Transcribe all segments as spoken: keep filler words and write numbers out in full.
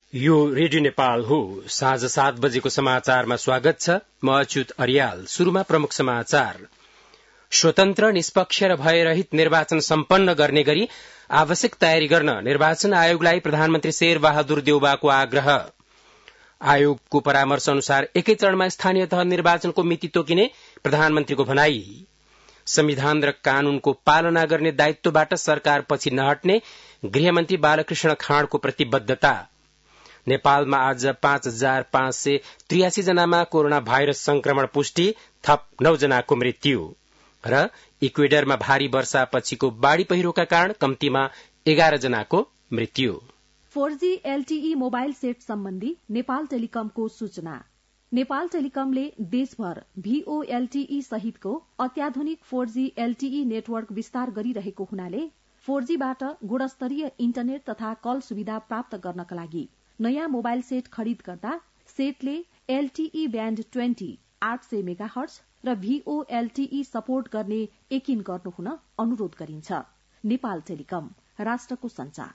यो रेडियो नेपाल हो। साँझ सात बजेको समाचारमा स्वागत छ। म अच्युत अरियाल। शुरूमा प्रमुख समाचार। स्वतन्त्र, निष्पक्ष र भयरहित निर्वाचन सम्पन्न गर्ने गरी आवश्यक तयारी गर्न निर्वाचन आयोगलाई प्रधानमन्त्री शेर बहादुर देउवाको आग्रह। आयोगको परामर्श अनुसार एकै चरणमा स्थानीय तह निर्वाचनको मिति तोकिने प्रधानमन्त्रीको भनाई। संविधान र कानूनको पालना गर्ने दायित्वबाट सरकार पछि नहट्ने गृहमन्त्री बालकृष्ण खाँडको प्रतिबद्धता। नेपालमा आज पाँच हजार पाँच सय त्रियासी जनामा कोरोना भाइरस संक्रमण पुष्टि, थप नौ जनाको मृत्यु। र इक्वेडरमा भारी वर्षापछिको बाढ़ी पहिरोका कारण कम्तीमा एघार जनाको मृत्यु। Four G LTE mobile set सम्बन्धी नेपाल टेलिकमको सूचना। नेपाल टेलिकमले देशभर भीओएलटीई सहितको अत्याधुनिक फोर जी एलटीई नेटवर्क विस्तार गरिरहेको हुनाले फोर जीबाट गुणस्तरीय इन्टरनेट तथा कल सुविधा प्राप्त गर्नका लागि नयाँ मोबाइल सेट खरिद गर्दा सेटले एलटीई ब्याण्ड ट्वेन्टी आठ सय मेगाहर्ज र भीओएलटीई सपोर्ट गर्ने यकिन गर्नुहुन अनुरोध गरिन्छ। नेपाल टेलिकम, राष्ट्रको संचार।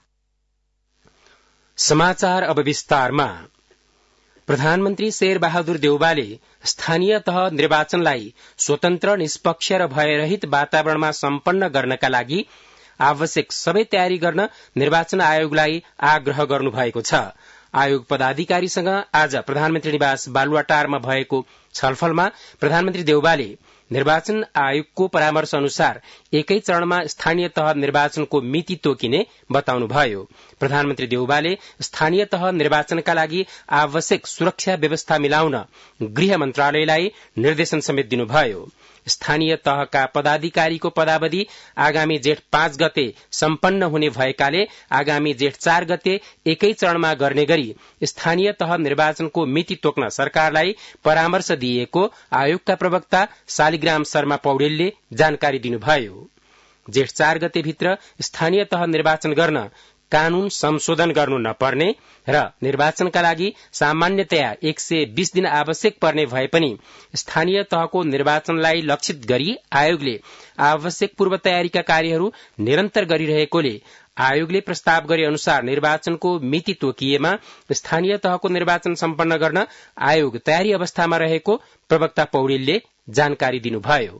समाचार अब विस्तारमा। प्रधानमन्त्री शेर बहादुर देउवाले स्थानीय तह निर्वाचनलाई स्वतन्त्र, निष्पक्ष र भयरहित वातावरणमा सम्पन्न गर्नका लागि आवश्यक सबै तयारी गर्न निर्वाचन आयोगलाई आग्रह गर्नुभएको छ। आयोग पदाधिकारीसँग आज प्रधानमन्त्री निवास बालुवाटारमा भएको छलफलमा प्रधानमन्त्री देउवाले निर्वाचन आयोगको परामर्श अनुसार एकै चरणमा स्थानीय तह निर्वाचनको मिति तोकिने बताउनुभयो। प्रधानमन्त्री देउवाले स्थानीय तह निर्वाचनका लागि आवश्यक सुरक्षा व्यवस्था मिलाउन गृह मन्त्रालयलाई निर्देशन समेत दिनुभयो। स्थानीय तहका पदाधिकारीको पदावधि आगामी जेठ पाँच गते सम्पन्न हुने भएकाले आगामी जेठ चार गते एकै चरणमा गर्ने गरी स्थानीय तह निर्वाचनको मिति तोक्न सरकारलाई परामर्श दिएको आयोगका प्रवक्ता शालिग्राम शर्मा पौडेलले जानकारी दिनुभयो। जेठ चार गते भित्र स्थानीय तह निर्वाचन गर्न कानून संशोधन गर्नु नपर्ने र निर्वाचनका लागि सामान्यतया एक सय बीस दिन आवश्यक पर्ने भए पनि स्थानीय तहको निर्वाचनलाई लक्षित गरी आयोगले आवश्यक पूर्व तयारीका कार्यहरू निरन्तर गरिरहेकोले आयोगले प्रस्ताव गरे अनुसार निर्वाचनको मिति तोकिएमा स्थानीय तहको निर्वाचन सम्पन्न गर्न आयोग तयारी अवस्थामा रहेको प्रवक्ता पौडेलले जानकारी दिनुभयो।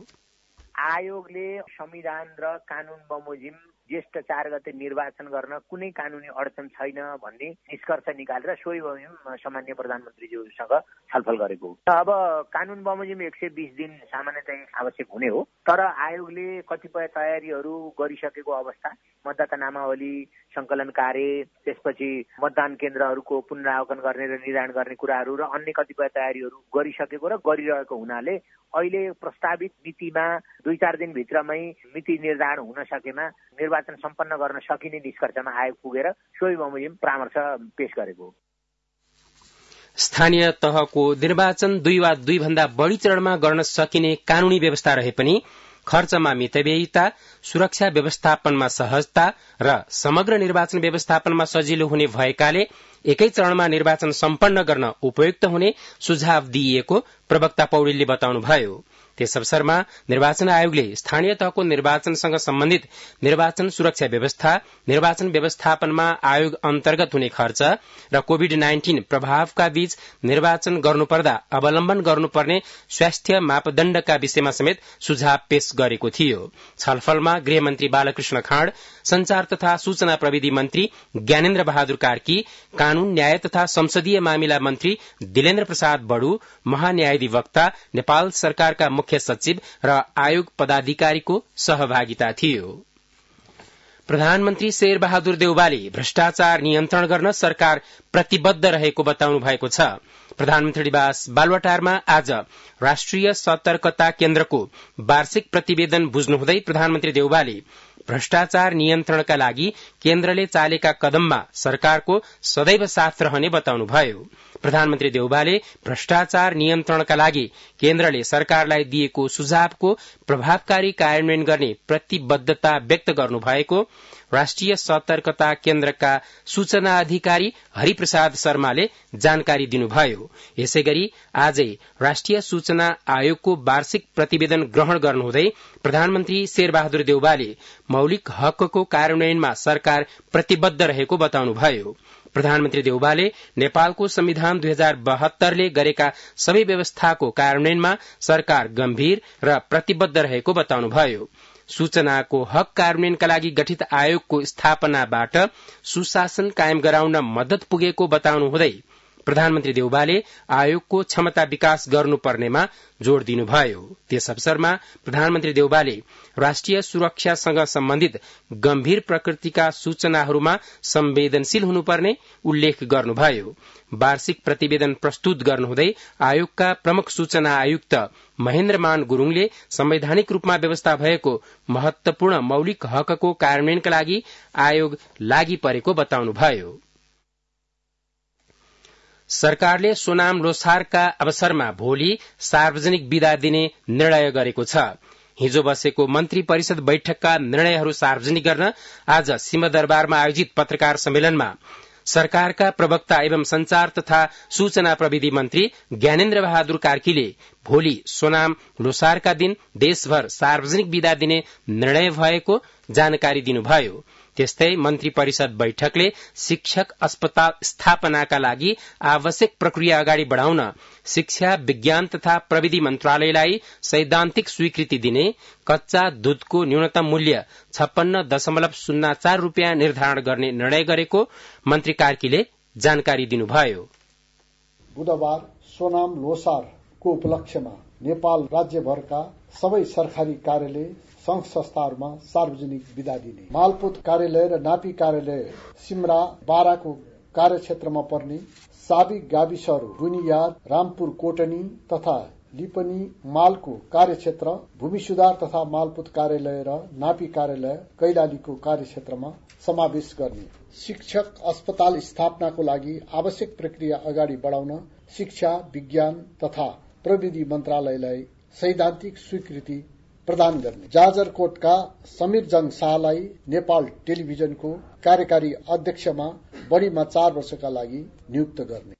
आयोगले संविधान र कानून बमोजिम ज्येष्ठ चार गते निर्वाचन गर्न कुनै कानूनी अडचन छैन भन्ने निष्कर्ष निकालेर सोही बमोजिम सामान्य प्रधानमन्त्रीज्यूसँग छलफल गरेको हो। अब कानून बमोजिम एक सय बीस दिन सामान्यतया आवश्यक हुने हो, तर आयोगले कतिपय तयारीहरू गरिसकेको अवस्था, मतदाता नामावली संकलन कार्य, त्यसपछि मतदान केन्द्रहरूको पुनरावलोकन गर्ने र निर्धारण गर्ने कुराहरू र अन्य कतिपय तयारीहरू गरिसकेको र गरिरहेको हुनाले अहिले प्रस्तावित मितिमा दुई चार दिन भित्रमै मिति निर्धारण हुन सकेमा निर्वाचन सम्पन्न गर्न सकिने निष्कर्षमा आयोग पुगेर सोही बमोजिम परामर्श पेश गरेको। स्थानीय तहको निर्वाचन दुई वा दुई भन्दा बढ़ी चरणमा गर्न सकिने कानूनी व्यवस्था रहे पनि खर्चमा मितव्ययिता, सुरक्षा व्यवस्थापनमा सहजता र समग्र निर्वाचन व्यवस्थापनमा सजिलो हुने भएकाले एकै चरणमा निर्वाचन सम्पन्न गर्न उपयुक्त हुने सुझाव दिइएको प्रवक्ता पौडेलले बताउनुभयो। त्यस अवसरमा निर्वाचन आयोगले स्थानीय तहको निर्वाचनसँग सम्बन्धित निर्वाचन सुरक्षा व्यवस्था, निर्वाचन व्यवस्थापनमा आयोग अन्तर्गत हुने खर्च र कोविड नाइन्टीन प्रभावका बीच निर्वाचन गर्नुपर्दा अवलम्बन गर्नुपर्ने स्वास्थ्य मापदण्डका विषयमा समेत सुझाव पेश गरेको थियो। छलफलमा गृहमन्त्री बालकृष्ण खाँड, संचार तथा सूचना प्रविधि मन्त्री ज्ञानेन्द्र बहादुर कार्की, कानून, न्याय तथा संसदीय मामिला मन्त्री दिलेन्द्र प्रसाद बडु, महान्यायाधिवक्ता, नेपाल सरकारका मुख्य सचिव र आयोग पदाधिकारीको सहभागिता थियो। प्रधानमन्त्री शेर बहादुर देउवाले भ्रष्टाचार नियन्त्रण गर्न सरकार प्रतिबद्ध रहेको बताउनु भएको छ। प्रधानमन्त्री निवास बालुवाटारमा आज राष्ट्रिय सतर्कता केन्द्रको वार्षिक प्रतिवेदन बुझ्नुहुँदै प्रधानमन्त्री देउवाले भ्रष्टाचार नियन्त्रणका लागि केन्द्रले चालेका कदममा सरकारको सदैव साथ रहने बताउनुभयो। प्रधानमन्त्री देउवाले भ्रष्टाचार नियन्त्रणका लागि केन्द्रले सरकारलाई दिएको सुझावको प्रभावकारी कार्यान्वयन गर्ने प्रतिबद्धता व्यक्त गर्नुभएको राष्ट्रिय सतर्कता केन्द्रका सूचना अधिकारी हरिप्रसाद शर्माले जानकारी दिनुभयो। यसैगरी आजै राष्ट्रिय सूचना आयोगको वार्षिक प्रतिवेदन ग्रहण गर्नुहुँदै प्रधानमन्त्री शेरबहादुर देउवाले मौलिक हकको कार्यान्वयनमा सरकार प्रतिबद्ध रहेको बताउनुभयो। प्रधानमन्त्री देउबाले नेपालको संविधान दुई हजार बहत्तरले गरेका सबै व्यवस्थाको कार्यान्वयनमा सरकार गम्भीर र प्रतिबद्ध रहेको बताउनुभयो। सूचनाको हक कार्यान्वयनका लागि गठित आयोगको स्थापनाबाट सुशासन कायम गराउन मद्दत पुगेको बताउनु हुँदै प्रधानमन्त्री देउबाले आयोगको क्षमता विकास गर्नुपर्नेमा जोड़ दिनुभयो। त्यस अवसरमा प्रधानमन्त्री देउबाले राष्ट्रिय सुरक्षासँग सम्बन्धित गम्भीर प्रकृतिका सूचनाहरूमा संवेदनशील हुनुपर्ने उल्लेख गर्नुभयो। वार्षिक प्रतिवेदन प्रस्तुत गर्नुहुँदै आयोगका प्रमुख सूचना आयुक्त महेन्द्रमान गुरूङले संवैधानिक रूपमा व्यवस्था भएको महत्वपूर्ण मौलिक हकको कार्यान्वयनका लागि आयोग लागि परेको बताउनुभयो। सरकारले सोनाम लोसारका अवसरमा भोलि सार्वजनिक बिदा दिने निर्णय गरेको छ। हिजो बसेको मन्त्री परिषद बैठकका निर्णयहरू सार्वजनिक गर्न आज सिंहदरबारमा आयोजित पत्रकार सम्मेलनमा सरकारका प्रवक्ता एवं संचार तथा सूचना प्रविधि मन्त्री ज्ञानेन्द्र बहादुर कार्कीले भोलि सोनाम लोसारका दिन देशभर सार्वजनिक बिदा दिने निर्णय भएको जानकारी दिनुभयो। त्यस्तै मन्त्री परिषद बैठकले शिक्षक अस्पताल स्थापनाका लागि आवश्यक प्रक्रिया अगाडि बढ़ाउन शिक्षा विज्ञान तथा प्रविधि मन्त्रालयलाई सैद्धान्तिक स्वीकृति दिने, कच्चा दूधको न्यूनतम मूल्य छप्पन्न दशमलव शून्य चार रूपियाँ निर्धारण गर्ने निर्णय गरेको मन्त्री कार्कीले जानकारी दिनुभयो। बुधबार सोनाम लोसारको उपलक्ष्यमा नेपाल राज्यभरका सबै सरकारी कार्यालय संघ संस्थाहरूमा सार्वजनिक बिदा दिने, मालपोत कार्यालय र नापी कार्यालय सिमरा बाराको कार्यक्षेत्रमा पर्ने साबिक गाविसहरू बुनियाद, रामपुर कोटनी तथा लिपनी मालको कार्यक्षेत्र, भूमि सुधार तथा मालपोत कार्यालय र नापी कार्यालय कैलालीको कार्यक्षेत्रमा समावेश गर्ने, शिक्षक अस्पताल स्थापनाको लागि आवश्यक प्रक्रिया अगाडि बढ़ाउन शिक्षा विज्ञान तथा प्रविधि मन्त्रालयलाई सैद्धान्तिक स्वीकृति प्रदान गर्ने, जाजरकोटका समीर जंग शाहलाई नेपाल टेलिभिजनको कार्यकारी अध्यक्षमा बढ़ीमा चार वर्षका लागि नियुक्त गर्ने।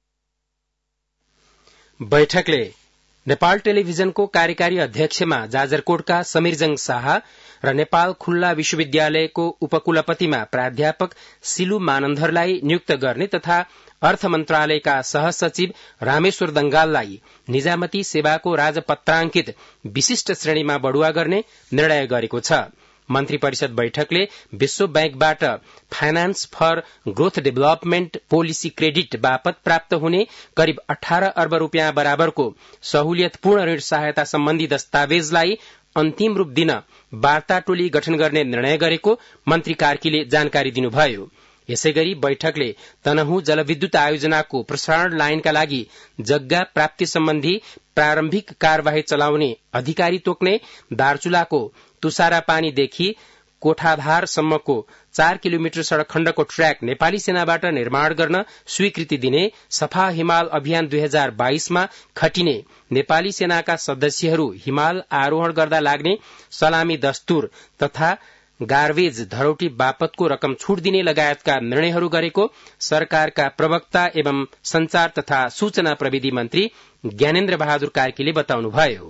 बैठकले नेपाल टेलिभिजनको कार्यकारी अध्यक्षमा जाजरकोटका समीरजंग शाह र नेपाल खुल्ला विश्वविद्यालयको उपकुलपतिमा प्राध्यापक सिलु मानन्धरलाई नियुक्त गर्ने तथा अर्थ मन्त्रालयका सहसचिव रामेश्वर दंगाललाई निजामती सेवाको राजपत्रांकित विशिष्ट श्रेणीमा बढ़ुवा गर्ने निर्णय गरेको छ। मन्त्री परिषद बैठकले विश्व बैंकबाट finance for growth development policy credit बापत प्राप्त हुने करिब अठार अर्ब रूपियाँ बराबरको सहुलियतपूर्ण ऋण सहायता सम्बन्धी दस्तावेजलाई अन्तिम रूप दिन वार्ता टोली गठन गर्ने निर्णय गरेको मन्त्री कार्कीले जानकारी दिनुभयो। यसैगरी बैठकले तनहु जलविद्युत आयोजनाको प्रसारण लाइनका लागि जग्गा प्राप्ति सम्बन्धी प्रारम्भिक कार्यवाही चलाउने अधिकारी तोक्ने दार्चुलाको तुषारापानीदेखि कोठाधारसम्मको चार किलोमिटर सड़क खण्डको ट्र्याक नेपाली सेनाबाट निर्माण गर्न स्वीकृति दिने, सफा हिमाल अभियान दुई हजार बाइसमा खटिने नेपाली सेनाका सदस्यहरू हिमाल आरोहण गर्दा लाग्ने सलामी दस्तुर तथा गार्बेज धरौटी बापतको रकम छूट दिने लगायतका निर्णयहरू गरेको सरकारका प्रवक्ता एवं संचार तथा सूचना प्रविधि मन्त्री ज्ञानेन्द्र बहादुर कार्कीले बताउनुभयो।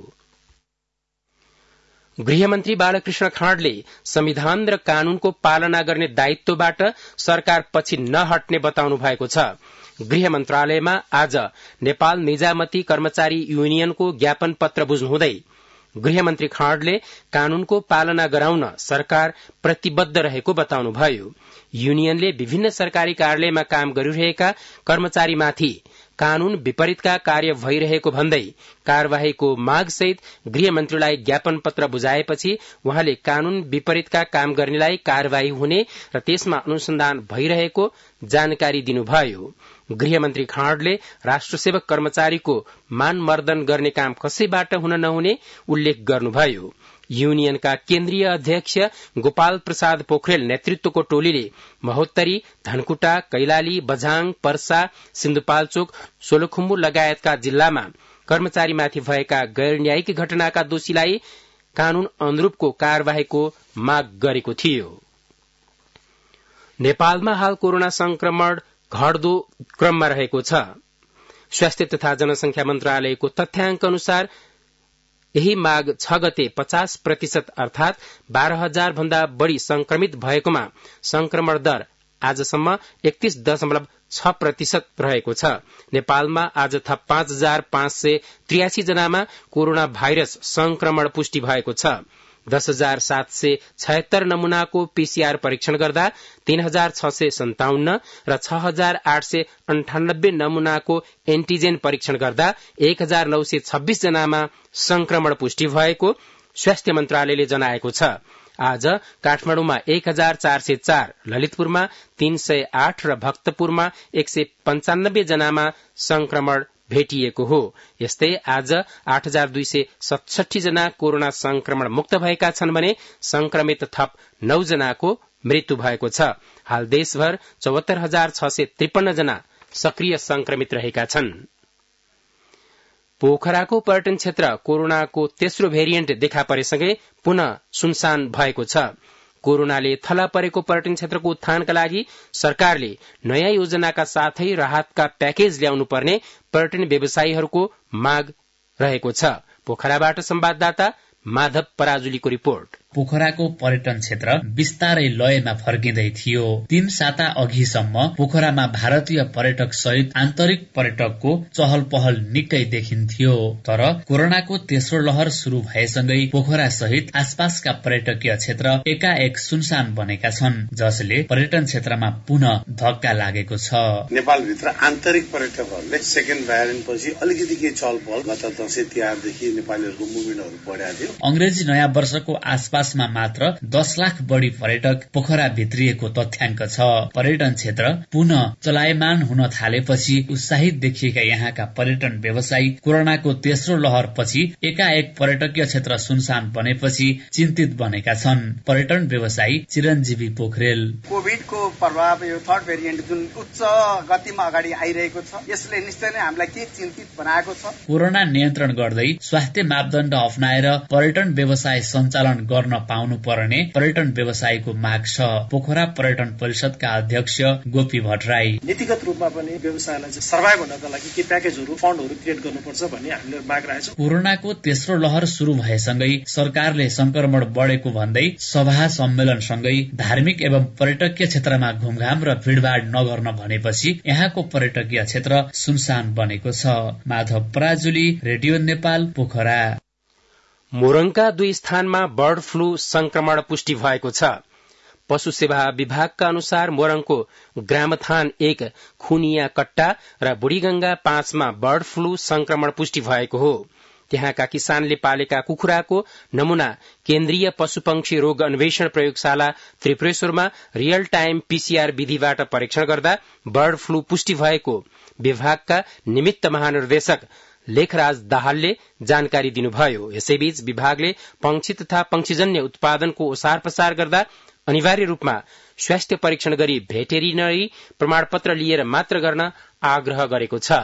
गृहमन्त्री बालकृष्ण खाँडले संविधान र कानूनको पालना गर्ने दायित्वबाट सरकार पछि नहट्ने बताउनु भएको छ। गृह मन्त्रालयमा आज नेपाल निजामती कर्मचारी युनियनको ज्ञापन पत्र बुझ्नुहुँदै गृहमन्त्री खाँडले कानूनको पालना गराउन सरकार प्रतिबद्ध रहेको बताउनुभयो। युनियनले विभिन्न सरकारी कार्यालयमा काम गरिरहेका कर्मचारीमाथि कानून विपरीतका कार्य भइरहेको भन्दै कार्यवाहीको मागसहित गृहमन्त्रीलाई ज्ञापन पत्र बुझाएपछि उहाँले कानून विपरीतका काम गर्नेलाई कार्यवाही हुने र त्यसमा अनुसन्धान भइरहेको जानकारी दिनुभयो। गृहमन्त्री खाँडले राष्ट्रसेवक कर्मचारीको मानमर्दन गर्ने काम कसैबाट हुन नहुने उल्लेख गर्नुभयो। युनियनका केन्द्रीय अध्यक्ष गोपाल प्रसाद पोखरेल नेतृत्वको टोलीले महोत्तरी, धनकुटा, कैलाली, बझाङ, पर्सा, सिन्धुपाल्चोक, सोलुखुम्बु लगायतका जिल्लामा कर्मचारीमाथि भएका गैर न्यायिक घटनाका दोषीलाई कानून अनुरूपको कार्यवाहीको माग गरेको थियो। नेपालमा हाल कोरोना संक्रमण घट्दो क्रममा रहेको छ। स्वास्थ्य तथा जनसंख्या मन्त्रालयको तथ्याङ्क अनुसार यही माघ छ गते पचास प्रतिशत अर्थात बाह्र हजार भन्दा बढ़ी संक्रमित भएकोमा संक्रमण दर आजसम्म एकतीस दशमलव छ प्रतिशत रहेको छ। नेपालमा आज थप पाँच हजार पाँच सय त्रियासी जनामा कोरोना भाइरस संक्रमण पुष्टि भएको छ। दस हजार सात सय छयत्तर नमूनाको पीसीआर परीक्षण गर्दा तीन हजार छ सय सन्ताउन्न र छ हजार आठ सय अन्ठानब्बे नमूनाको एन्टिजेन परीक्षण गर्दा एक हजार नौ सय छब्बीस जनामा संक्रमण पुष्टि भएको स्वास्थ्य मन्त्रालयले जनाएको छ। आज काठमाडौँमा एक हजार चार सय चार, ललितपुरमा तीन सय आठ र भक्तपुरमा एक सय पञ्चानब्बे जनामा संक्रमण भेटिएको हो। यस्तै आज आठ हजार दुई सय सतसठी जना कोरोना संक्रमण मुक्त भएका छन् भने संक्रमित थप नौ जनाको मृत्यु भएको छ। हाल देशभर चौहत्तर हजार छ सय त्रिपन्न जना सक्रिय संक्रमित रहेका छन्। पोखराको पर्यटन क्षेत्र कोरोनाको तेस्रो भेरिएन्ट देखा परेसँगै पुनः सुनसान भएको छ। कोरोनाले थला परेको पर्यटन क्षेत्रको उत्थानका लागि सरकारले नयाँ योजनाका साथै राहतका प्याकेज ल्याउनु पर्ने पर्यटन व्यवसायीहरूको माग रहेको छ। पोखराबाट संवाददाता माधव पराजुलीको रिपोर्ट। पोखराको पर्यटन क्षेत्र बिस्तारै लयमा फर्किँदै थियो। तीन साता अघिसम्म पोखरामा भारतीय पर्यटक सहित आन्तरिक पर्यटकको चहल पहल निकै देखिन्थ्यो। तर कोरोनाको तेस्रो लहर शुरू भएसँगै पोखरा सहित आसपासका पर्यटकीय क्षेत्र एकाएक सुनसान बनेका छन्, जसले पर्यटन क्षेत्रमा पुनः धक्का लागेको छ। नेपालभित्र आन्तरिक पर्यटकहरूले सेकेन्ड भ्यारिएन्ट पछि अलिकति के चहल पहल गत दशैं तिहारदेखि नेपालीहरूको मुभमेन्टहरू बढेको थियो। अंग्रेजी नयाँ वर्षको आसपास मा मात्र दस लाख बढी पर्यटक पोखरा भित्रिएको तथ्याङ्क छ। पर्यटन क्षेत्र पुनः चलायमान हुन थालेपछि उत्साहित देखिएका यहाँका पर्यटन व्यवसायी कोरोनाको तेस्रो लहर पछि एकाएक पर्यटकीय क्षेत्र सुनसान बनेपछि चिन्तित बनेका छन्। पर्यटन व्यवसायी चिरञ्जीवी पोखरेल कोभिडको प्रभाव यो थर्ड भेरिएन्ट जुन उच्च गतिमा अगाडि आइरहेको छ, यसले निश्चय नै हामीलाई के चिन्तित बनाएको छ। कोरोना नियन्त्रण गर्दै स्वास्थ्य मापदण्ड अप्नाएर पर्यटन व्यवसाय सञ्चालन गर्न पाउनु पर्ने पर्यटन व्यवसायीको माग छ। पोखरा पर्यटन परिषदका अध्यक्ष गोपी भट्टराई नीतिगत रूपमा पनि व्यवसायलाई चाहिँ सर्भाइभ हुनका लागि के प्याकेजहरू फन्डहरू क्रिएट गर्नुपर्छ भन्ने हामीले माग राखेको छौं। कोरोनाको तेस्रो लहर शुरू भएसँगै सरकारले संक्रमण बढेको भन्दै सभा सम्मेलन सँगै धार्मिक एवं पर्यटकीय क्षेत्रमा घुमघाम र भीड़भाड़ नगर्न भनेपछि यहाँको पर्यटकीय क्षेत्र सुनसान बनेको छ। माधव पराजुली, रेडियो नेपाल, पोखरा। मोरङका दुई स्थानमा बर्ड फ्लू संक्रमण पुष्टि भएको छ। पशु सेवा विभागका अनुसार मोरङको ग्रामथान एक, खुनिया कट्टा र बुढीगंगा पाँचमा बर्ड फ्लू संक्रमण पुष्टि भएको हो। त्यहाँका किसानले पालेका कुखुराको नमूना केन्द्रीय पशुपक्षी रोग अन्वेषण प्रयोगशाला त्रिपुरेश्वरमा रियल टाइम पीसीआर विधिबाट परीक्षण गर्दा बर्ड फ्लू पुष्टि भएको विभागका निमित्त महानिर्देशक लेखराज दाहालले जानकारी दिनुभयो। यसैबीच विभागले पंक्षी तथा पंक्षीजन्य उत्पादनको ओसार पसार गर्दा अनिवार्य रूपमा स्वास्थ्य परीक्षण गरी भेटेरिनरी प्रमाणपत्र लिएर मात्र गर्न आग्रह गरेको छ।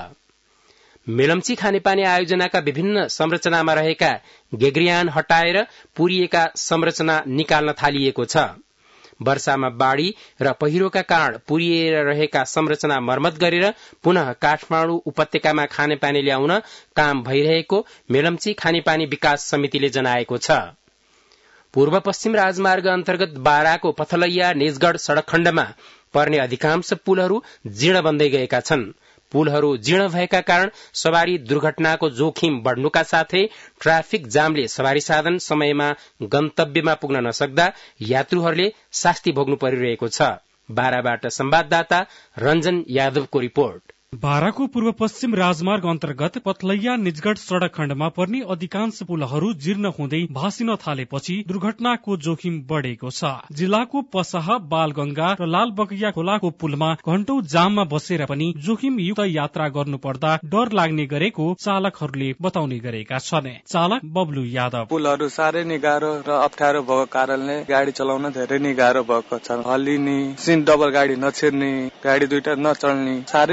मेलम्ची खानेपानी आयोजनाका विभिन्न संरचनामा रहेका गेग्रियान हटाएर पुरिएका संरचना निकाल्न थालिएको छ। वर्षामा बाढ़ी र पहिरोका कारण पुरिएर रहेका संरचना मर्मत गरेर पुनः काठमाडौँ उपत्यकामा खानेपानी ल्याउन काम भइरहेको मेलम्ची खानेपानी विकास समितिले जनाएको छ। पूर्व पश्चिम राजमार्ग अन्तर्गत बाराको पथलैया निजगढ़ सड़क खण्डमा पर्ने अधिकांश पुलहरू जीर्ण बन्दै गएका छन्। पुलहरू जीर्ण भएका कारण सवारी दुर्घटनाको जोखिम बढ़नुका साथै ट्राफिक जामले सवारी साधन समयमा गन्तव्यमा पुग्न नसक्दा यात्रुहरूले शास्ति भोग्नु परिरहेको छ। बाराबाट संवाददाता रञ्जन यादवको रिपोर्ट। बाराको पूर्व पश्चिम राजमार्ग अन्तर्गत पथलैया निजगढ़ सड़क खण्डमा पर्ने अधिकांश पुलहरू जीर्ण हुँदै भासिन थालेपछि दुर्घटनाको जोखिम बढ़ेको छ। जिल्लाको पसाह, बालगंगा र लालबगैया खोलाको पुलमा घण्टौं जाममा बसेर पनि जोखिम युक्त यात्रा गर्नु पर्दा डर लाग्ने गरेको चालकहरूले बताउने गरेका छन्। चालक बब्लु यादव पुलहरू साह्रै नै गाह्रो र अप्ठ्यारो भएको कारणले गाडी चलाउन धेरै नै गाह्रो भएको छ। हल्लिने, सिन डबल गाडी नछिर्ने, गाडी दुईटा नचल्ने, साह्रै नै गाह्रो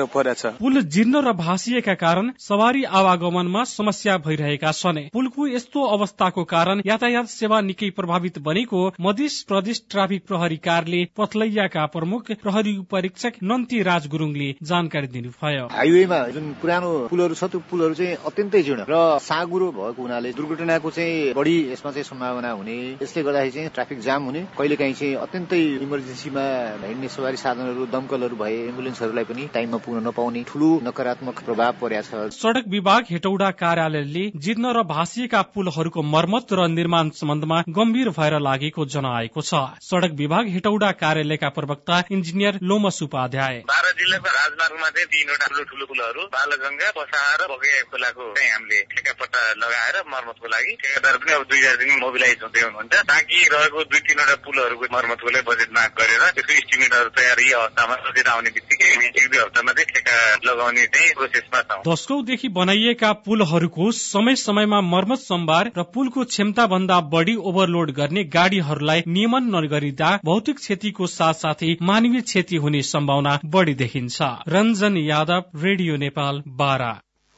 परेछ। पुल जीर्ण र भासिएका कारण सवारी आवागमनमा समस्या भइरहेका छन्। पुलको यस्तो अवस्थाको कारण यातायात सेवा निकै प्रभावित बनेको मध्य प्रदेश ट्राफिक प्रहरी कार्यालय पथलैयाका प्रमुख प्रहरी उपरीक्षक नन्ती राज गुरुङले जानकारी दिनुभयो। हाइवेमा जुन पुरानो पुलहरू छ त्यो पुलहरू चाहिँ अत्यन्तै जीर्ण र साँगुरो भएको हुनाले दुर्घटनाको चाहिँ बढी यसमा चाहिँ सम्भावना हुने, यसले गर्दाखेरि चाहिँ ट्राफिक जाम हुने, कहिलेकाहीँ चाहिँ अत्यन्तै इमर्जेन्सीमा हिँड्ने सवारी साधनहरू दमकलहरू भए एम्बुलेन्सहरूलाई पनि टाइममा पुग्न नपाउने ठूलो नकारात्मक प्रभाव परेको छ। सड़क विभाग हेटौडा कार्यालयले जीर्ण र भासिएका पुलहरूको मर्मत र निर्माण सम्बन्धमा गम्भीर भएर लागेको जनाएको छ। सड़क विभाग हेटौडा कार्यालयका प्रवक्ता इन्जिनियर लोमस उपाध्याय बाह्र जिल्लाको राजमार्गमा चाहिँ तीनवटा ठूलो ठूलो पुलहरू बालगंगा, पसाहा र बगैया खोलाको चाहिँ हामीले ठेक्कापट्टा लगाएर मर्मतको लागि ठेकेदार पनि अब दुई चार दिन मोबिलाइज हुँदै हुनुहुन्छ। बाँकी रहेको दुई तीनवटा पुलहरूको मर्मतको लागि बजेट माग गरेर त्यसको इस्टिमेटहरू तयार यही अवस्थामा बजेट आउने बित्तिकै एक दुई हप्तामा चाहिँ ठेक्का लगाउने चाहिँ प्रोसेसमा छौँ। दशकौंदेखि बनाइएका पुलहरूको समय समयमा मर्मत सम्भार र पुलको क्षमता भन्दा बढ़ी ओभरलोड गर्ने गाड़ीहरूलाई नियमन नगरिँदा भौतिक क्षतिको साथसाथै मानवीय क्षति हुने सम्भावना बढ़ी देखिन्छ। रञ्जन यादव, रेडियो नेपाल बारा।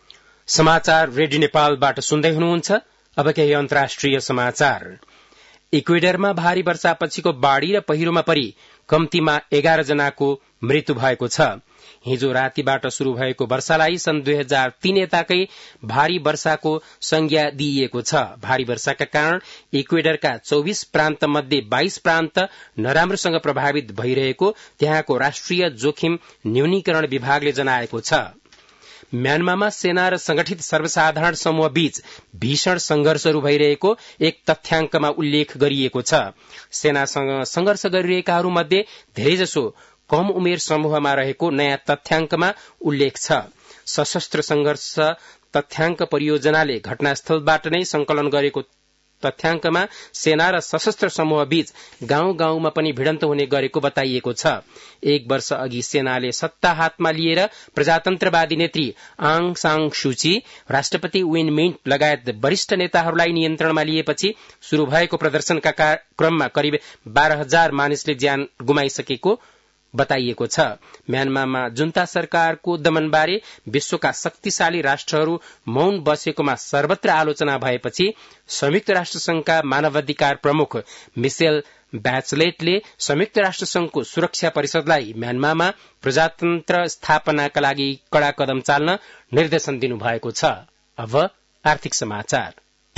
समाचार रेडियो नेपालबाट सुन्दै हुनुहुन्छ। अब केही अन्तर्राष्ट्रिय समाचार। इक्वेडरमा भारी वर्षापछिको बाढ़ी र पहिरोमा परि कम्तीमा एघार जनाको मृत्यु भएको छ। हिजो रातिबाट शुरू भएको वर्षालाई सन् दुई हजार तीन यताकै भारी वर्षाको संज्ञा दिइएको छ। भारी वर्षाका कारण इक्वेडरका चौबीस प्रान्त मध्ये बाइस प्रान्त नराम्रोसँग प्रभावित भइरहेको त्यहाँको राष्ट्रिय जोखिम न्यूनीकरण विभागले जनाएको छ। म्यानमारमा सेना र संगठित सर्वसाधारण समूह बीच भीषण संघर्षहरू भइरहेको एक तथ्याङ्कमा उल्लेख गरिएको छ। सेनासँग संघर्ष गरिरहेकाहरू मध्ये धेरैजसो कम उमेर समूहमा रहेको नयाँ तथ्याङ्कमा उल्लेख छ। सशस्त्र संघर्ष तथ्याङ्क परियोजनाले घटनास्थलबाट नै संकलन गरेको तथ्याङ्कमा सेना र सशस्त्र समूह बीच गाउँ गाउँमा पनि भिडन्त हुने गरेको बताइएको छ। एक वर्ष अघि सेनाले सत्ता हातमा लिएर प्रजातन्त्रवादी नेत्री आङ सान सुची, राष्ट्रपति विन मिन्ट लगायत वरिष्ठ नेताहरूलाई नियन्त्रणमा लिएपछि शुरू भएको प्रदर्शनका क्रममा करिब बाह्र हजार मानिसले ज्यान गुमाइसकेको बताइएको छ। म्यानमारमा जुन्ता सरकारको दमनबारे विश्वका शक्तिशाली राष्ट्रहरू मौन बसेकोमा सर्वत्र आलोचना भएपछि संयुक्त राष्ट्रसंघका मानवाधिकार प्रमुख मिसेल ब्याचलेटले संयुक्त राष्ट्रसंघको सुरक्षा परिषदलाई म्यानमारमा प्रजातन्त्र स्थापनाका लागि कड़ा कदम चाल्न निर्देशन दिनुभएको छ। अब आर्थिक समाचार।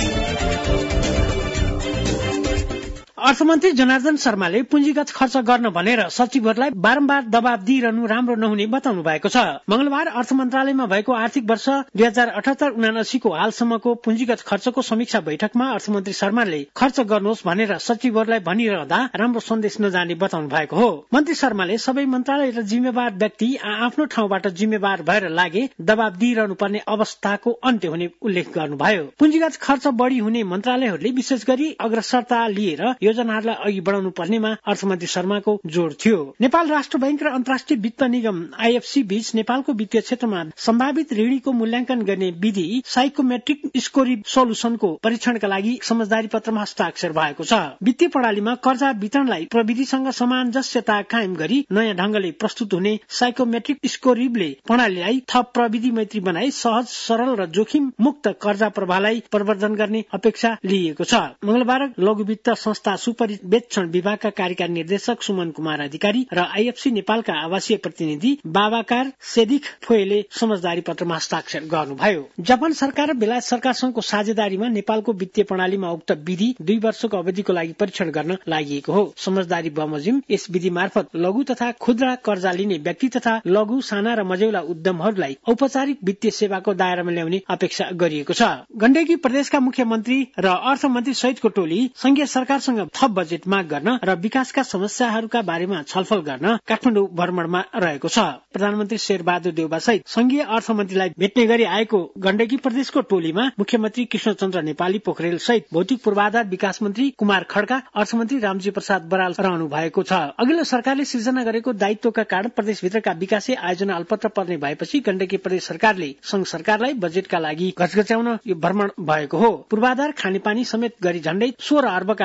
अर्थमन्त्री जनार्दन शर्माले पुँजीगत खर्च गर्न भनेर सचिवहरूलाई बारम्बार दबाव दिइरहनु राम्रो नहुने बताउनु भएको छ। मंगलबार अर्थ मन्त्रालयमा भएको आर्थिक वर्ष दुई हजार अठहत्तर उनासीको हालसम्मको पुँजीगत खर्चको समीक्षा बैठकमा अर्थमन्त्री शर्माले खर्च गर्नुहोस् भनेर सचिवहरूलाई भनिरहँदा राम्रो सन्देश नजाने बताउनु भएको हो। मन्त्री शर्माले सबै मन्त्रालय र जिम्मेवार व्यक्ति आफ्नो ठाउँबाट जिम्मेवार भएर लागे दबाव दिइरहनु पर्ने अवस्थाको अन्त्य हुने उल्लेख गर्नुभयो। पुँजीगत खर्च बढ़ी हुने मन्त्रालयहरूले विशेष गरी अग्रसरता लिएर योजनाहरूलाई अघि बढ़ाउनु पर्नेमा अर्थमन्त्री शर्माको जोड़ थियो। नेपाल राष्ट्र बैंक र अन्तर्राष्ट्रिय वित्त निगम आईएफसी बीच नेपालको वित्तीय क्षेत्रमा सम्भावित ऋणीको मूल्याङ्कन गर्ने विधि साइकोमेट्रिक स्कोरिङ सोलुसनको परीक्षणका लागि समझदारी पत्रमा हस्ताक्षर भएको छ। वित्तीय प्रणालीमा कर्जा वितरणलाई प्रविधिसँग सामञ्जस्यता कायम गरी नयाँ ढंगले प्रस्तुत हुने साइकोमेट्रिक स्कोरिङले प्रणालीलाई थप प्रविधि मैत्री बनाई सहज, सरल र जोखिम मुक्त कर्जा प्रवाहलाई प्रवर्धन गर्ने अपेक्षा लिएको छ। मंगलबार लघु वित्त संस्था सुपरिवेक्षण विभागका कार्यकारी निर्देशक सुमन कुमार अधिकारी र आईएफसी नेपालका आवासीय प्रतिनिधि बाबाकार सेदिक फोयले समझदारी पत्रमा हस्ताक्षर गर्नुभयो। जापान सरकार र बेलायत सरकारसँगको साझेदारीमा नेपालको वित्तीय प्रणालीमा उक्त विधि दुई वर्षको अवधिको लागि परीक्षण गर्न लागि हो। समझदारी बमोजिम यस विधि मार्फत लघु तथा खुद्रा कर्जा लिने व्यक्ति तथा लघु, साना र मझौला उद्यमहरूलाई औपचारिक वित्तीय सेवाको दायरामा ल्याउने अपेक्षा गरिएको छ। गण्डकी प्रदेशका मुख्यमन्त्री र अर्थमन्त्री सहितको टोली संघीय सरकारसँग थप बजेट माग गर्न र विकासका समस्याहरूका बारेमा छलफल गर्न काठमाडौँ भ्रमणमा रहेको छ। प्रधानमन्त्री शेरबहादुर देउबा सहित संघीय अर्थमन्त्रीलाई भेट्ने गरी आएको गण्डकी प्रदेशको टोलीमा मुख्यमन्त्री कृष्णचन्द्र नेपाली पोखरेल सहित भौतिक पूर्वाधार विकास मन्त्री कुमार खड्का, अर्थमन्त्री रामजी प्रसाद बराल रहनु भएको छ। अघिल्लो सरकारले सिर्जना गरेको दायित्वका कारण प्रदेशभित्रका विकासे आयोजना अल्पत्र पर्ने भएपछि गण्डकी प्रदेश सरकारले संघ सरकारलाई बजेटका लागि घचघच्याउन यो भ्रमण भएको हो। पूर्वाधार, खानेपानी समेत गरी झण्डै सोह्र अर्बका बहुवर्ष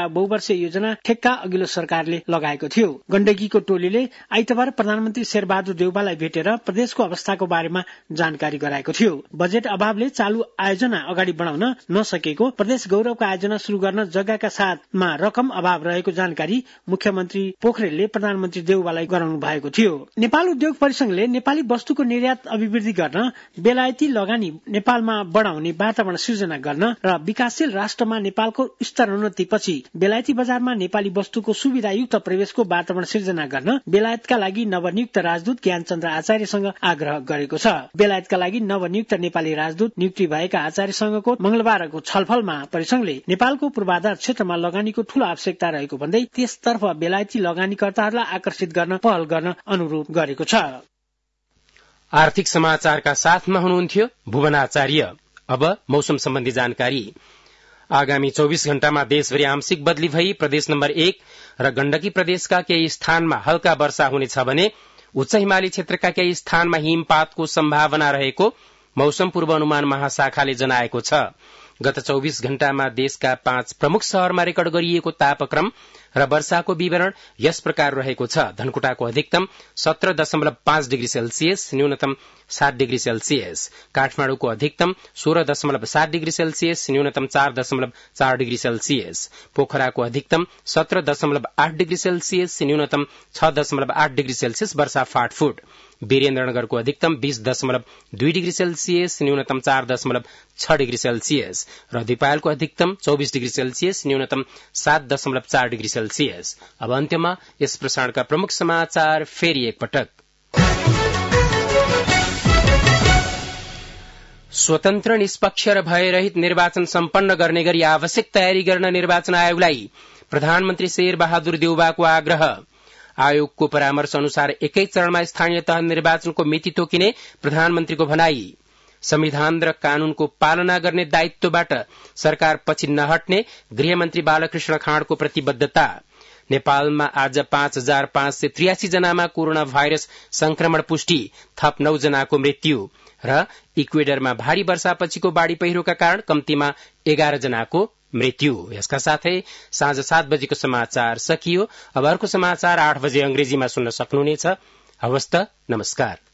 आवासीय योजना ठेक्का अघिल्लो सरकारले लगाएको थियो। गण्डकीको टोलीले आइतबार प्रधानमन्त्री शेरबहादुर देउवालाई भेटेर प्रदेशको अवस्थाको बारेमा जानकारी गराएको थियो। बजेट अभावले चालू आयोजना अगाडि बढाउन नसकेको, प्रदेश गौरवका आयोजना शुरू गर्न जग्गाका साथमा रकम अभाव रहेको जानकारी मुख्यमन्त्री पोखरेलले प्रधानमन्त्री देउवालाई गराउनु भएको थियो। नेपाल उद्योग परिसंघले नेपाली वस्तुको निर्यात अभिवृद्धि गर्न, बेलायती लगानी नेपालमा बढाउने वातावरण सृजना गर्न र विकासशील राष्ट्रमा नेपालको स्तरोन्नतिपछि बेलायती बजारमा नेपाली वस्तुको सुविधायुक्त प्रवेशको वातावरण सृजना गर्न बेलायतका लागि नवनियुक्त राजदूत ज्ञानचन्द्र आचार्यसँग आग्रह गरेको छ। बेलायतका लागि नवनियुक्त नेपाली राजदूत नियुक्ति भएका आचार्यसँगको मंगलबारको छलफलमा परिसंघले नेपालको पूर्वाधार क्षेत्रमा लगानीको ठूलो आवश्यकता रहेको भन्दै त्यसतर्फ बेलायती लगानीकर्ताहरूलाई आकर्षित गर्न पहल गर्न अनुरोध गरेको छ। आर्थिक समाचारका साथमा हुनुहुन्थ्यो भुवन आचार्य। अब मौसम सम्बन्धी जानकारी। आगामी चौबीस घण्टामा देशभरि आंशिक बदली भई प्रदेश नम्बर एक र गण्डकी प्रदेशका केही स्थानमा हल्का वर्षा हुनेछ भने उच्च हिमाली क्षेत्रका केही स्थानमा हिमपातको सम्भावना रहेको मौसम पूर्वानुमान महाशाखाले जनाएको छ। गत चौबीस घण्टामा देशका पाँच प्रमुख शहरमा रेकर्ड गरिएको तापक्रम र वर्षाको विवरण यस प्रकार रहेको छ। धनकुटाको अधिकतम सत्र दशमलव पाँच डिग्री सेल्सियस, न्यूनतम सात डिग्री सेल्सियस। काठमाडौँको अधिकतम सोह्र दशमलव सात डिग्री सेल्सियस, न्यूनतम चार दशमलव चार डिग्री सेल्सियस। पोखराको अधिकतम सत्र दशमलव आठ डिग्री सेल्सियस, न्यूनतम छ दशमलव आठ डिग्री सेल्सियस वर्षा फाटफुट। वीरेन्द्रनगरको अधिकतम बीस दशमलव दुई डिग्री सेल्सियस, न्यूनतम चार दशमलव छ डिग्री सेल्सियस र दिपायलको अधिकतम चौबीस डिग्री सेल्सियस, न्यूनतम सात दशमलव चार डिग्री सेल्सियस। अब अन्त्यमा यस प्रसारणका प्रमुख समाचार फेरि एकपटक। स्वतन्त्र, निष्पक्ष र भयरहित निर्वाचन सम्पन्न गर्ने गरी आवश्यक तयारी गर्न निर्वाचन आयोगलाई प्रधानमन्त्री शेरबहादुर देउवाको आग्रह। आयोगको परामर्श अनुसार एकै चरणमा स्थानीय तह निर्वाचनको मिति तोकिने प्रधानमन्त्रीको भनाई। संविधान र कानूनको पालना गर्ने दायित्वबाट सरकार पछि नहट्ने गृहमन्त्री बालकृष्ण खाँडको प्रतिबद्धता। नेपालमा आज पाँच हजार पाँच सय त्रियासी जनामा कोरोना भाइरस संक्रमण पुष्टि, थप नौ जनाको मृत्यु र इक्वेडरमा भारी वर्षापछिको बाढ़ी पहिरोका कारण कम्तीमा एघार जनाको मृत्यु। यसका साथै साँझ सात बजेको समाचार सकियो। अब अर्को समाचार आठ बजे अंग्रेजीमा सुन्न सक्नुहुनेछ। हवस् त, नमस्कार।